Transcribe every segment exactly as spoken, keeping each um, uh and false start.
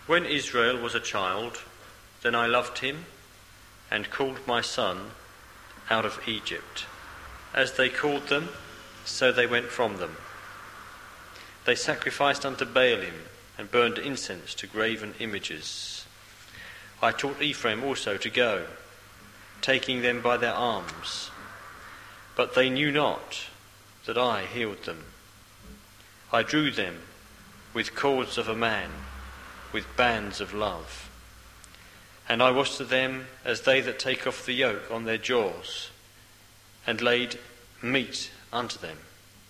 When Israel was a child, then I loved him and called my son out of Egypt. As they called them, so they went from them. They sacrificed unto Baalim and burned incense to graven images. I taught Ephraim also to go, taking them by their arms. But they knew not that I healed them. I drew them with cords of a man, with bands of love. And I was to them as they that take off the yoke on their jaws, and laid meat unto them.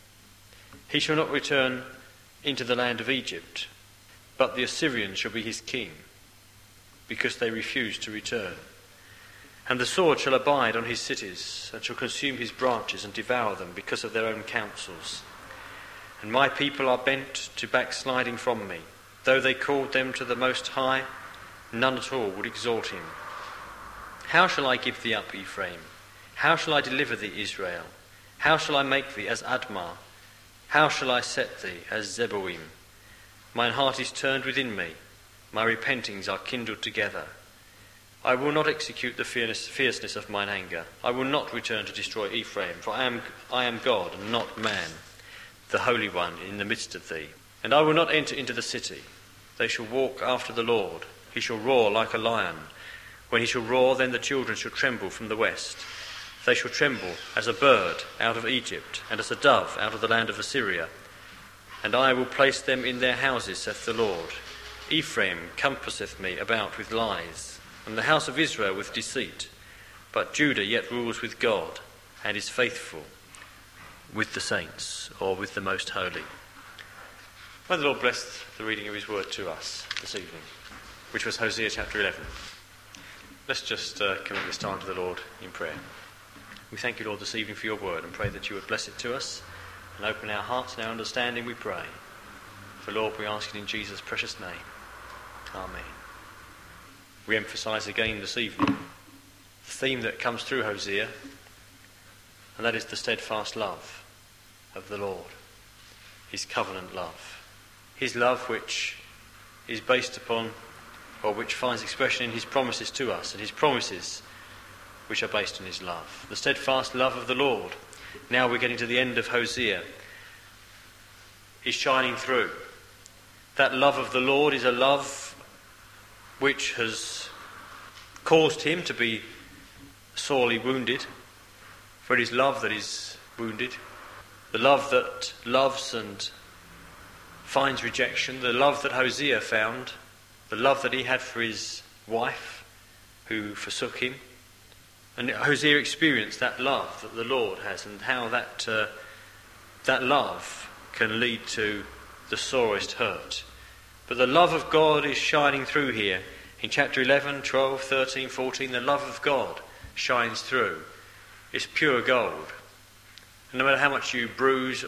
He shall not return into the land of Egypt, but the Assyrian shall be his king, because they refuse to return. And the sword shall abide on his cities, and shall consume his branches and devour them because of their own counsels. And my people are bent to backsliding from me. Though they called them to the Most High, none at all would exhort him. How shall I give thee up, Ephraim? How shall I deliver thee, Israel? How shall I make thee as Admah? How shall I set thee as Zeboim? Mine heart is turned within me, my repentings are kindled together. I will not execute the fierceness of mine anger. I will not return to destroy Ephraim, for I am, I am God and not man, the Holy One in the midst of thee. And I will not enter into the city. They shall walk after the Lord. He shall roar like a lion. When he shall roar, then the children shall tremble from the west. They shall tremble as a bird out of Egypt, and as a dove out of the land of Assyria. And I will place them in their houses, saith the Lord. Ephraim compasseth me about with lies, and the house of Israel with deceit. But Judah yet rules with God, and is faithful with the saints, or with the most holy. May the Lord bless the reading of his word to us this evening, which was Hosea chapter eleven. Let's just uh, commit this time to the Lord in prayer. We thank you, Lord, this evening for your word, and pray that you would bless it to us and open our hearts and our understanding, we pray. For, Lord, we ask it in Jesus' precious name. Amen. We emphasise again this evening the theme that comes through Hosea, and that is the steadfast love of the Lord, his covenant love, his love which is based upon, or which finds expression in his promises to us, and his promises which are based on his love. The steadfast love of the Lord, now we're getting to the end of Hosea, is shining through. That love of the Lord is a love which has caused him to be sorely wounded, for it is love that is wounded. The love that loves and finds rejection, the love that Hosea found, the love that he had for his wife who forsook him. And Hosea experienced that love that the Lord has, and how that uh, that love can lead to the sorest hurt. But the love of God is shining through here. In chapter eleven, twelve, thirteen, fourteen, the love of God shines through. It's pure gold. And no matter how much you bruise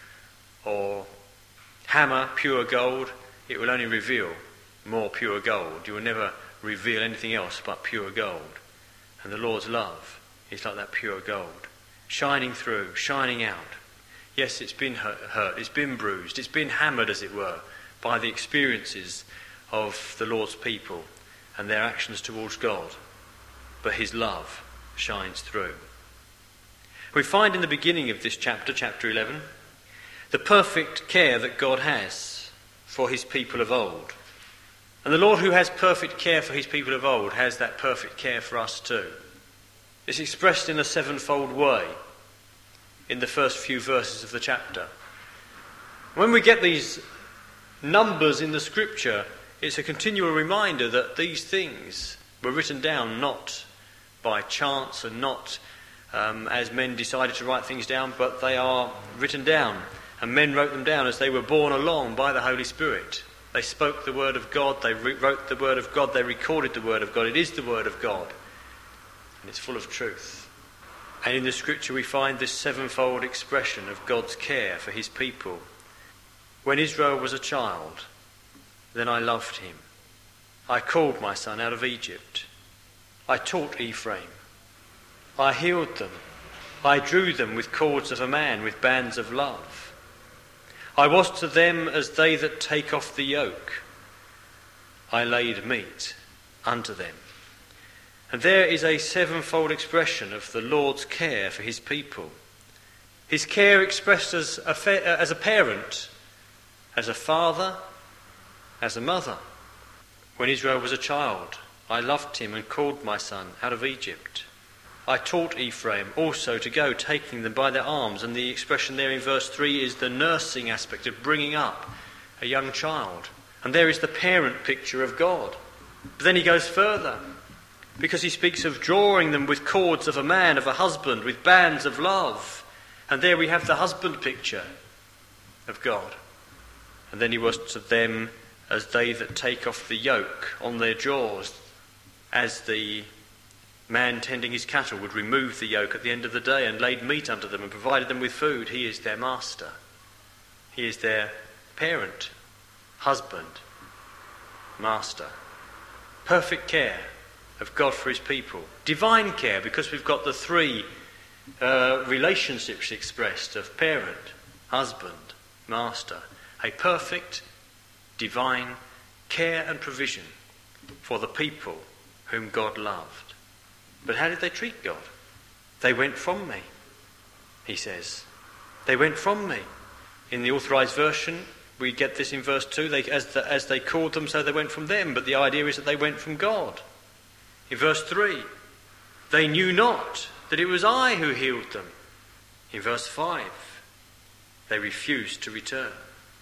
or hammer pure gold, it will only reveal more pure gold. You will never reveal anything else but pure gold. And the Lord's love is like that pure gold, shining through, shining out. Yes, it's been hurt, it's been bruised, it's been hammered, as it were, by the experiences of the Lord's people and their actions towards God. But his love shines through. We find in the beginning of this chapter, chapter eleven, the perfect care that God has for his people of old. And the Lord, who has perfect care for his people of old, has that perfect care for us too. It's expressed in a sevenfold way in the first few verses of the chapter. When we get these numbers in the scripture, it's a continual reminder that these things were written down not by chance and not um, as men decided to write things down, but they are written down. And men wrote them down as they were borne along by the Holy Spirit. They spoke the word of God, they re- wrote the word of God, they recorded the word of God. It is the word of God, and it's full of truth. And in the scripture we find this sevenfold expression of God's care for his people. When Israel was a child, then I loved him. I called my son out of Egypt. I taught Ephraim. I healed them. I drew them with cords of a man, with bands of love. I was to them as they that take off the yoke. I laid meat unto them. And there is a sevenfold expression of the Lord's care for his people. His care expressed as a, fa- as a parent, as a father, as a mother. When Israel was a child, I loved him and called my son out of Egypt. I taught Ephraim also to go, taking them by their arms. And the expression there in verse three is the nursing aspect of bringing up a young child. And there is the parent picture of God. But then he goes further, because he speaks of drawing them with cords of a man, of a husband, with bands of love. And there we have the husband picture of God. And then he was to them as they that take off the yoke on their jaws, as the man tending his cattle would remove the yoke at the end of the day and laid meat unto them and provided them with food. He is their master. He is their parent, husband, master. Perfect care of God for his people. Divine care, because we've got the three uh, relationships expressed of parent, husband, master. A perfect, divine care and provision for the people whom God loved. But how did they treat God? They went from me, he says. They went from me. In the Authorised Version, we get this in verse two. They, as, the, as they called them, so they went from them. But the idea is that they went from God. In verse three, they knew not that it was I who healed them. In verse five, they refused to return.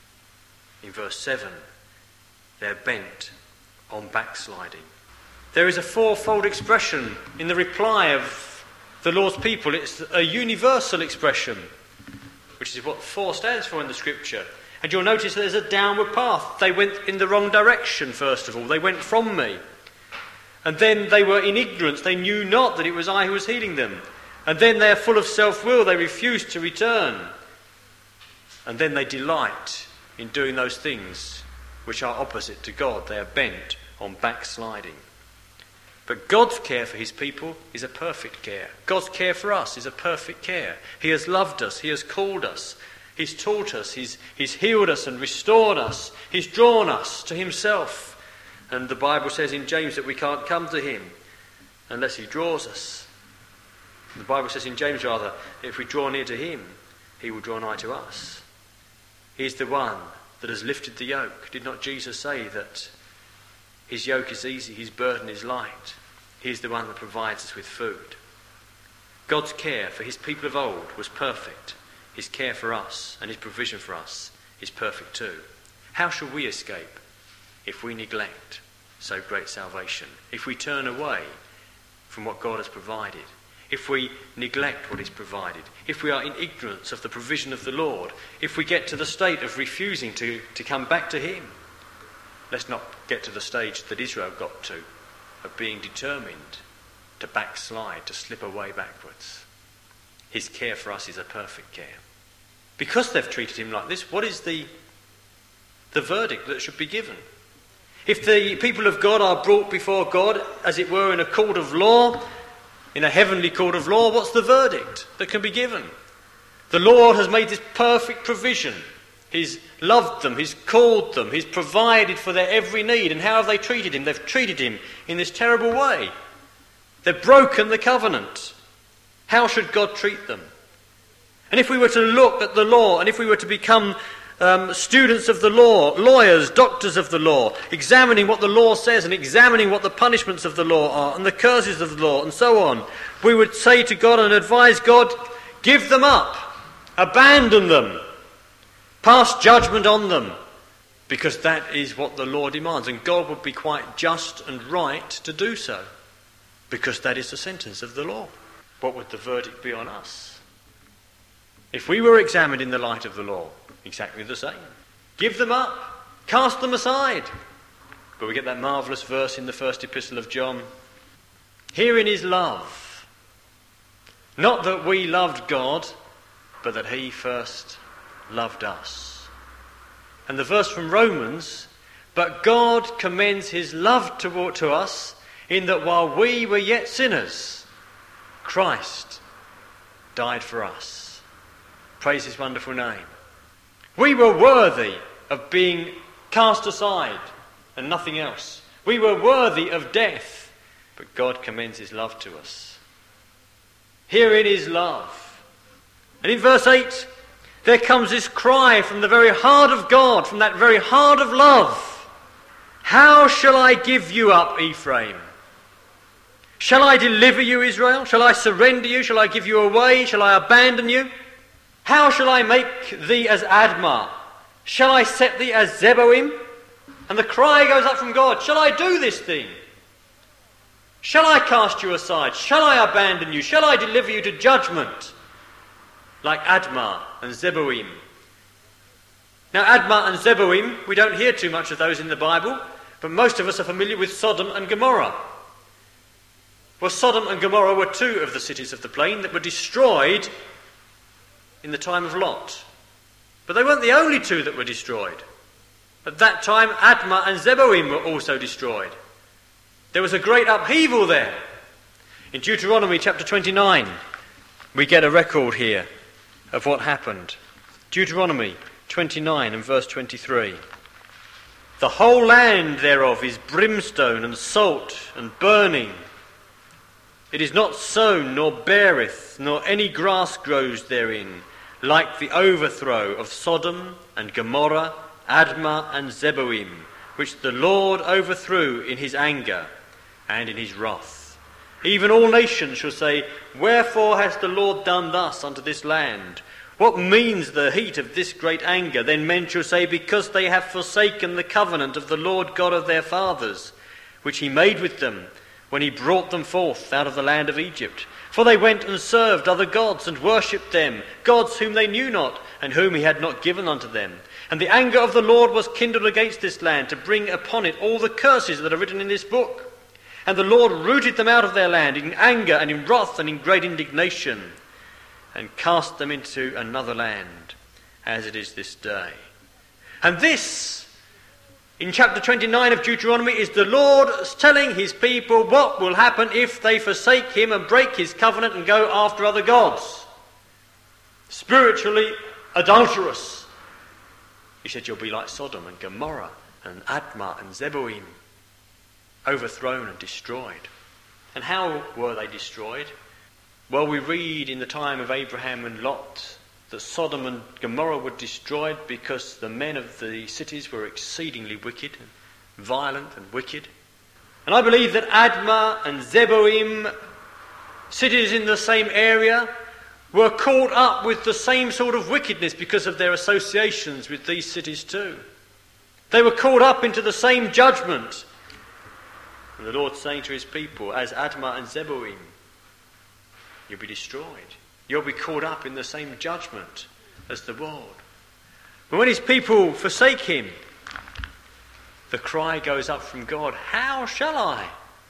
In verse seven, they're bent on backsliding. There is a fourfold expression in the reply of the Lord's people. It's a universal expression, which is what four stands for in the scripture. And you'll notice there's a downward path. They went in the wrong direction, first of all. They went from me. And then they were in ignorance. They knew not that it was I who was healing them. And then they are full of self-will. They refuse to return. And then they delight in doing those things which are opposite to God. They are bent on backsliding. But God's care for his people is a perfect care. God's care for us is a perfect care. He has loved us. He has called us. He's taught us. He's, he's healed us and restored us. He's drawn us to himself. And the Bible says in James that we can't come to him unless he draws us. The Bible says in James, rather, if we draw near to him, he will draw nigh to us. He's the one that has lifted the yoke. Did not Jesus say that his yoke is easy, his burden is light? He's the one that provides us with food. God's care for his people of old was perfect. His care for us and his provision for us is perfect too. How shall we escape if we neglect so great salvation? If we turn away from what God has provided? If we neglect what is provided? If we are in ignorance of the provision of the Lord? If we get to the state of refusing to, to come back to him? Let's not get to the stage that Israel got to, of being determined to backslide, to slip away backwards. His care for us is a perfect care. Because they've treated him like this, what is the, the verdict that should be given? If the people of God are brought before God, as it were, in a court of law, in a heavenly court of law, what's the verdict that can be given? The Lord has made this perfect provision. He's loved them, he's called them, he's provided for their every need. And how have they treated him? They've treated him in this terrible way. They've broken the covenant. How should God treat them? And if we were to look at the law, and if we were to become um, students of the law, lawyers, doctors of the law, examining what the law says and examining what the punishments of the law are and the curses of the law and so on, we would say to God and advise God, give them up, abandon them, pass judgment on them, because that is what the law demands. And God would be quite just and right to do so, because that is the sentence of the law. What would the verdict be on us? If we were examined in the light of the law, exactly the same. Give them up, cast them aside. But we get that marvellous verse in the first epistle of John. Herein is love, not that we loved God, but that he first loved us. And the verse from Romans, but God commends his love toward to us in that while we were yet sinners, Christ died for us. Praise his wonderful name. We were worthy of being cast aside and nothing else. We were worthy of death, but God commends his love to us. Herein is love. And in verse eight, there comes this cry from the very heart of God, from that very heart of love. How shall I give you up, Ephraim? Shall I deliver you, Israel? Shall I surrender you? Shall I give you away? Shall I abandon you? How shall I make thee as Admah? Shall I set thee as Zeboim? And the cry goes up from God, shall I do this thing? Shall I cast you aside? Shall I abandon you? Shall I deliver you to judgment? Like Admah and Zeboim. Now Admah and Zeboim, we don't hear too much of those in the Bible, but most of us are familiar with Sodom and Gomorrah. Well, Sodom and Gomorrah were two of the cities of the plain that were destroyed in the time of Lot. But they weren't the only two that were destroyed. At that time, Admah and Zeboim were also destroyed. There was a great upheaval there. In Deuteronomy chapter twenty-nine, we get a record here of what happened. Deuteronomy twenty-nine and verse twenty-three. The whole land thereof is brimstone and salt and burning. It is not sown, nor beareth, nor any grass grows therein, like the overthrow of Sodom and Gomorrah, Admah and Zeboim, which the Lord overthrew in his anger and in his wrath. Even all nations shall say, wherefore has the Lord done thus unto this land? What means the heat of this great anger? Then men shall say, because they have forsaken the covenant of the Lord God of their fathers, which he made with them, when he brought them forth out of the land of Egypt. For they went and served other gods, and worshipped them, gods whom they knew not, and whom he had not given unto them. And the anger of the Lord was kindled against this land, to bring upon it all the curses that are written in this book. And the Lord rooted them out of their land, in anger and in wrath and in great indignation, and cast them into another land, as it is this day. And this, in chapter twenty-nine of Deuteronomy, is the Lord telling his people what will happen if they forsake him and break his covenant and go after other gods. Spiritually adulterous. He said, you'll be like Sodom and Gomorrah and Admah and Zeboim, overthrown and destroyed. And how were they destroyed? Well, we read in the time of Abraham and Lot that Sodom and Gomorrah were destroyed because the men of the cities were exceedingly wicked, and violent and wicked. And I believe that Admah and Zeboim, cities in the same area, were caught up with the same sort of wickedness because of their associations with these cities too. They were caught up into the same judgment. And the Lord saying to his people, as Admah and Zeboim, you'll be destroyed. You'll be caught up in the same judgment as the world. But when his people forsake him, the cry goes up from God, how shall I?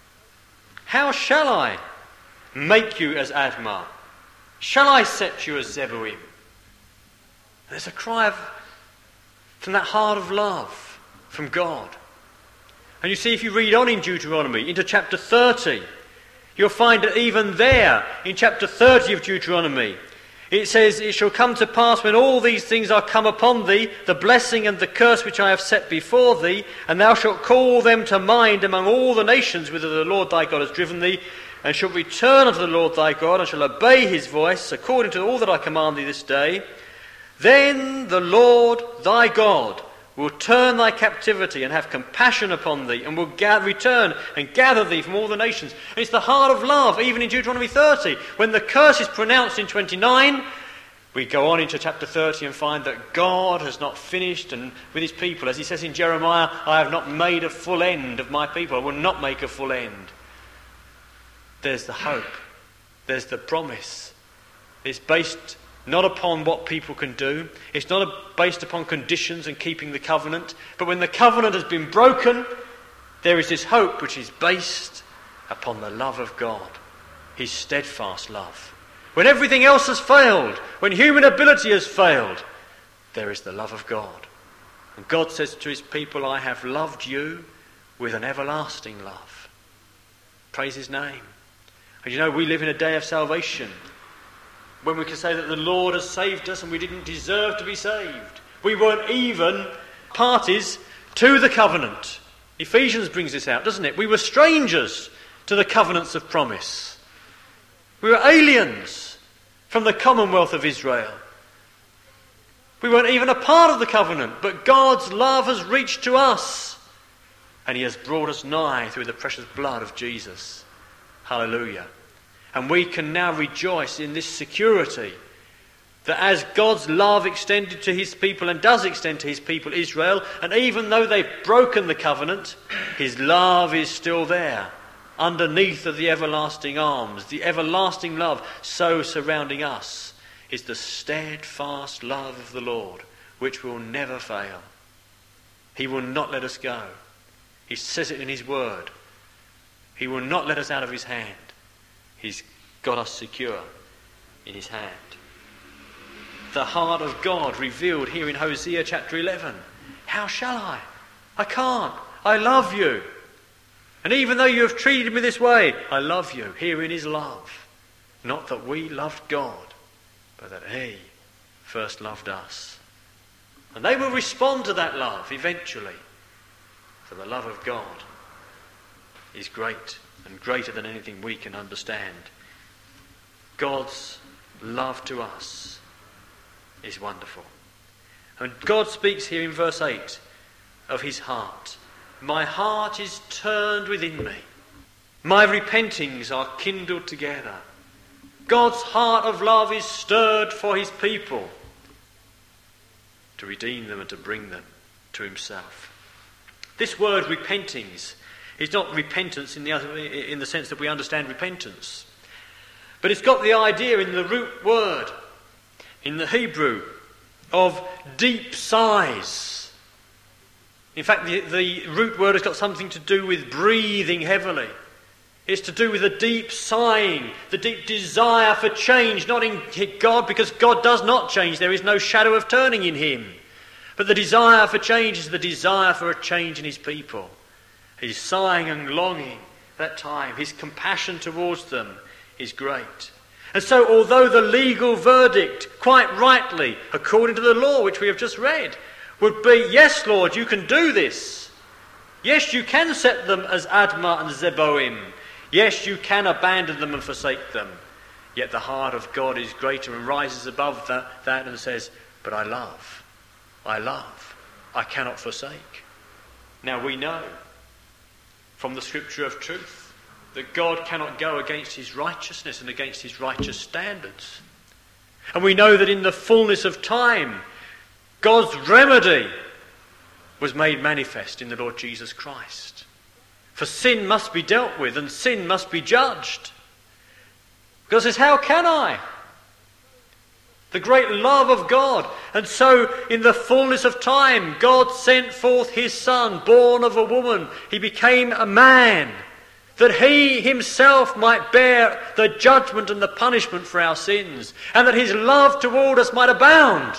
How shall I make you as Admah? Shall I set you as Zeboim? There's a cry of, from that heart of love from God. And you see, if you read on in Deuteronomy into chapter thirty, you'll find that even there, in chapter thirty of Deuteronomy, it says, it shall come to pass when all these things are come upon thee, the blessing and the curse which I have set before thee, and thou shalt call them to mind among all the nations whither the Lord thy God has driven thee, and shalt return unto the Lord thy God, and shall obey his voice, according to all that I command thee this day, then the Lord thy God will turn thy captivity and have compassion upon thee, and will gather, return and gather thee from all the nations. And it's the heart of love, even in Deuteronomy thirty. When the curse is pronounced in twenty-nine, we go on into chapter thirty and find that God has not finished and with his people. As he says in Jeremiah, I have not made a full end of my people. I will not make a full end. There's the hope. There's the promise. It's based not upon what people can do. It's not based upon conditions and keeping the covenant. But when the covenant has been broken, there is this hope which is based upon the love of God, his steadfast love. When everything else has failed, when human ability has failed, there is the love of God. And God says to his people, I have loved you with an everlasting love. Praise his name. And you know, we live in a day of salvation, when we can say that the Lord has saved us and we didn't deserve to be saved. We weren't even parties to the covenant. Ephesians brings this out, doesn't it? We were strangers to the covenants of promise. We were aliens from the commonwealth of Israel. We weren't even a part of the covenant, but God's love has reached to us, and he has brought us nigh through the precious blood of Jesus. Hallelujah. And we can now rejoice in this security that as God's love extended to his people and does extend to his people Israel, and even though they've broken the covenant, his love is still there underneath of the everlasting arms. The everlasting love so surrounding us is the steadfast love of the Lord, which will never fail. He will not let us go. He says it in his word. He will not let us out of his hand. He's got us secure in his hand. The heart of God revealed here in Hosea chapter eleven. How shall I? I can't. I love you. And even though you have treated me this way, I love you. Herein is love. Not that we loved God, but that he first loved us. And they will respond to that love eventually. For the love of God is great and greater than anything we can understand. God's love to us is wonderful. And God speaks here in verse eight of his heart. My heart is turned within me. My repentings are kindled together. God's heart of love is stirred for his people to redeem them and to bring them to himself. This word repentings is not repentance in the other, in the sense that we understand repentance. But it's got the idea in the root word, in the Hebrew, of deep sighs. In fact, the, the root word has got something to do with breathing heavily. It's to do with a deep sighing, the deep desire for change, not in God, because God does not change. There is no shadow of turning in him. But the desire for change is the desire for a change in his people. He's sighing and longing that time. His compassion towards them is great. And so, although the legal verdict, quite rightly, according to the law which we have just read, would be, yes, Lord, you can do this. Yes, you can set them as Admah and Zeboim. Yes, you can abandon them and forsake them. Yet the heart of God is greater and rises above that, that and says, but I love. I love. I cannot forsake. Now we know from the scripture of truth that God cannot go against his righteousness and against his righteous standards. And we know that in the fullness of time, God's remedy was made manifest in the Lord Jesus Christ. For sin must be dealt with and sin must be judged. God says, how can I? The great love of God. And so in the fullness of time, God sent forth his Son, born of a woman. He became a man, that he himself might bear the judgment and the punishment for our sins, and that his love toward us might abound,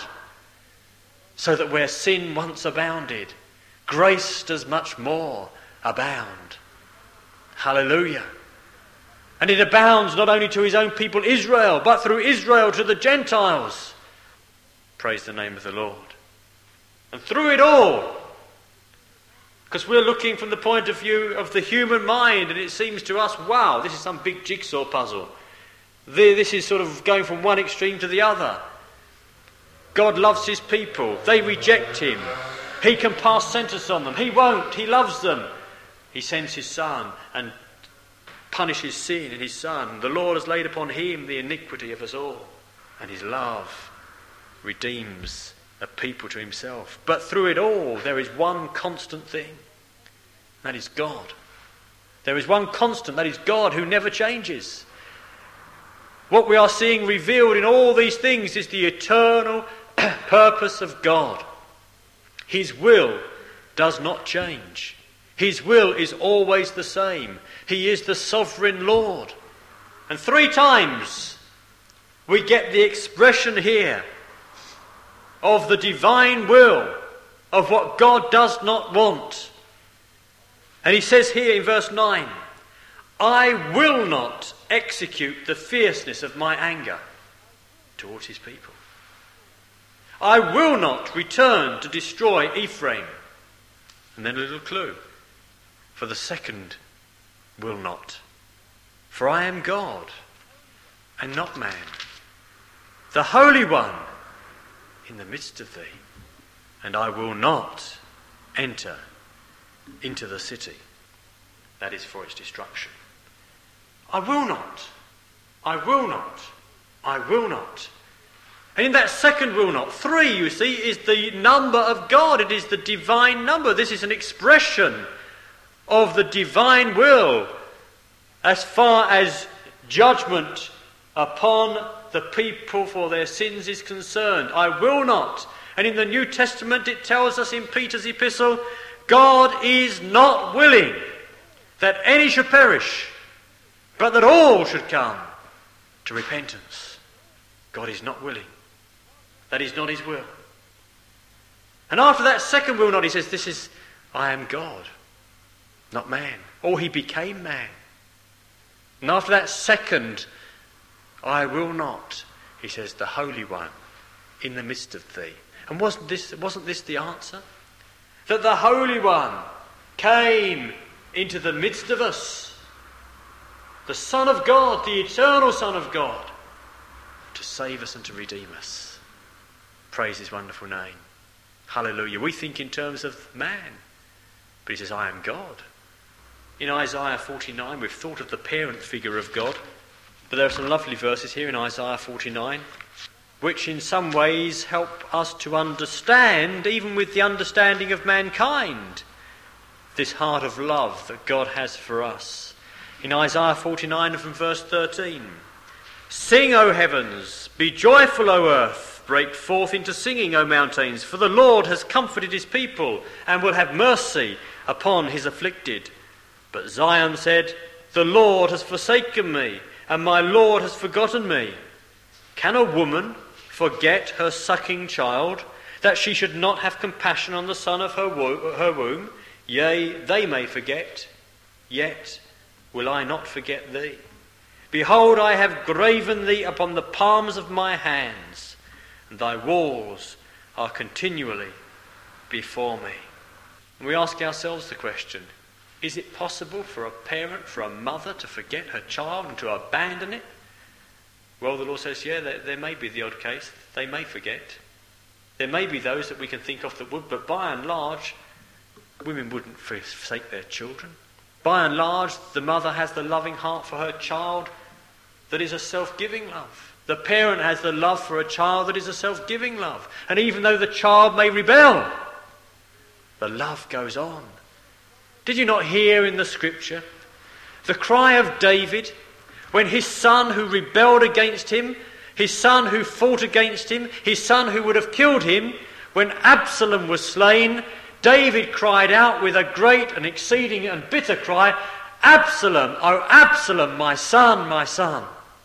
so that where sin once abounded, grace does much more abound. Hallelujah. And it abounds not only to his own people Israel, but through Israel to the Gentiles. Praise the name of the Lord. And through it all, because we're looking from the point of view of the human mind, and it seems to us, wow, this is some big jigsaw puzzle. This is sort of going from one extreme to the other. God loves his people. They reject him. He can pass sentence on them. He won't. He loves them. He sends his Son and punishes sin in his Son. The Lord has laid upon him the iniquity of us all. And his love redeems a people to himself. But through it all, there is one constant thing. That is God. There is one constant. That is God, who never changes. What we are seeing revealed in all these things is the eternal purpose of God. His will does not change. His will is always the same. He is the sovereign Lord. And three times we get the expression here of the divine will, of what God does not want. And he says here in verse nine, I will not execute the fierceness of my anger towards his people. I will not return to destroy Ephraim. And then a little clue. for the second will not. For I am God, and not man, the Holy One in the midst of thee, and I will not enter into the city that is for its destruction. I will not. I will not. I will not. And in that second will not, three, you see, is the number of God. It is the divine number. This is an expression of the divine will as far as judgment upon the people for their sins is concerned. I will not. And in the New Testament it tells us in Peter's epistle, God is not willing that any should perish, but that all should come to repentance. God is not willing. That is not his will. And after that second will not, he says, this is, I am God, not man. Or he became man. And after that second, I will not, he says, the Holy One in the midst of thee. And wasn't this, wasn't this the answer? That the Holy One came into the midst of us. The Son of God, the eternal Son of God, to save us and to redeem us. Praise his wonderful name. Hallelujah. We think in terms of man, but he says, I am God. In Isaiah forty-nine, we've thought of the parent figure of God, but there are some lovely verses here in Isaiah forty-nine, which in some ways help us to understand, even with the understanding of mankind, this heart of love that God has for us. In Isaiah forty-nine and from verse thirteen, sing, O heavens, be joyful, O earth, break forth into singing, O mountains, for the Lord has comforted his people and will have mercy upon his afflicted. But Zion said, the Lord has forsaken me, and my Lord has forgotten me. Can a woman forget her sucking child, that she should not have compassion on the son of her, wo- her womb? Yea, they may forget, yet will I not forget thee. Behold, I have graven thee upon the palms of my hands, and thy walls are continually before me. And we ask ourselves the question, is it possible for a parent, for a mother, to forget her child and to abandon it? Well, the Lord says, yeah, there, there may be the odd case. They may forget. There may be those that we can think of that would, but by and large, women wouldn't forsake their children. By and large, the mother has the loving heart for her child that is a self-giving love. The parent has the love for a child that is a self-giving love. And even though the child may rebel, the love goes on. Did you not hear in the scripture the cry of David when his son who rebelled against him, his son who fought against him, his son who would have killed him, when Absalom was slain, David cried out with a great and exceeding and bitter cry, Absalom, O Absalom, my son, my son.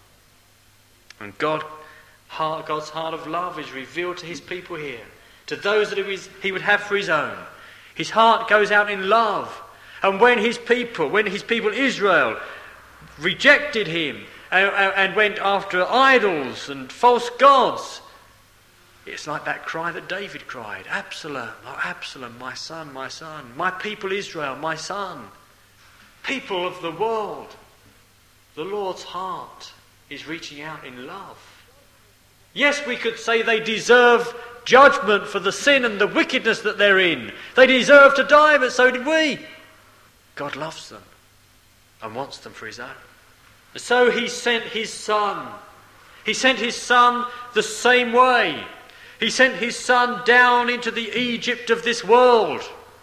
And God, God's heart of love is revealed to his people here, to those that he would have for his own. His heart goes out in love. And when his people, when his people Israel rejected him and, and went after idols and false gods, it's like that cry that David cried, Absalom, oh Absalom, my son, my son, my people Israel, my son. People of the world, the Lord's heart is reaching out in love. Yes, we could say they deserve judgment for the sin and the wickedness that they're in. They deserve to die, but so did we. God loves them and wants them for his own. So he sent his son. He sent his son the same way. He sent his son down into the Egypt of this world.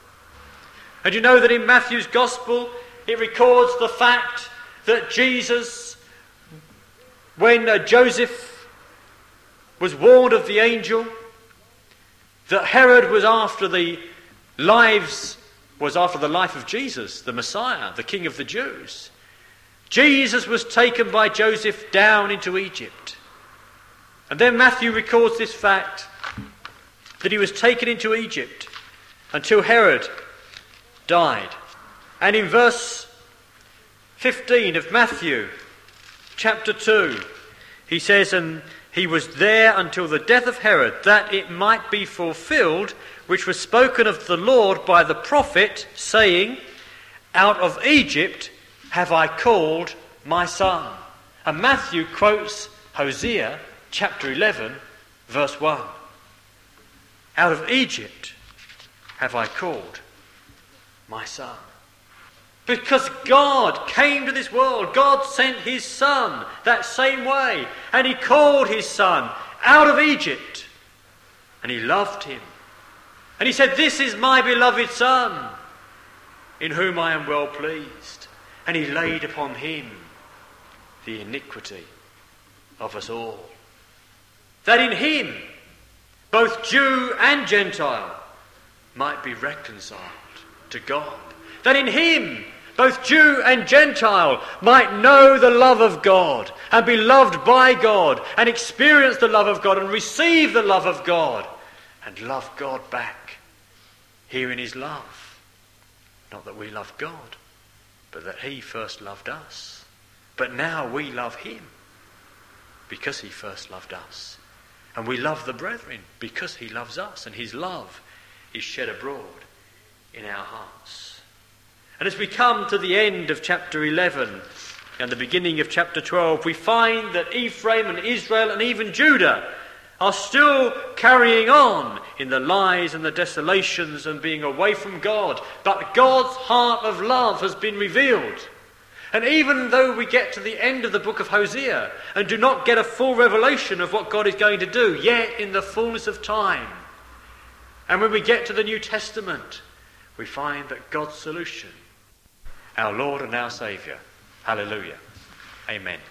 And you know that in Matthew's Gospel it records the fact that Jesus, when uh, Joseph was warned of the angel, that Herod was after the lives, was after the life of Jesus, the Messiah, the King of the Jews. Jesus was taken by Joseph down into Egypt. And then Matthew records this fact, that he was taken into Egypt until Herod died. And in verse fifteen of Matthew chapter two, he says, and he was there until the death of Herod, that it might be fulfilled, which was spoken of the Lord by the prophet, saying, Out of Egypt have I called my son. And Matthew quotes Hosea chapter eleven, verse one. Out of Egypt have I called my son. Because God came to this world. God sent his son that same way. And he called his son out of Egypt. And he loved him. And he said, "This is my beloved son, in whom I am well pleased." And he laid upon him the iniquity of us all. That in him, both Jew and Gentile might be reconciled to God. That in him, both Jew and Gentile might know the love of God and be loved by God and experience the love of God and receive the love of God and love God back. Herein is love. Not that we love God, but that he first loved us. But now we love him because he first loved us. And we love the brethren because he loves us, and his love is shed abroad in our hearts. And as we come to the end of chapter eleven and the beginning of chapter twelve, we find that Ephraim and Israel and even Judah are still carrying on in the lies and the desolations and being away from God. But God's heart of love has been revealed. And even though we get to the end of the book of Hosea and do not get a full revelation of what God is going to do, yet in the fullness of time, and when we get to the New Testament, we find that God's solution, our Lord and our Saviour. Hallelujah. Amen.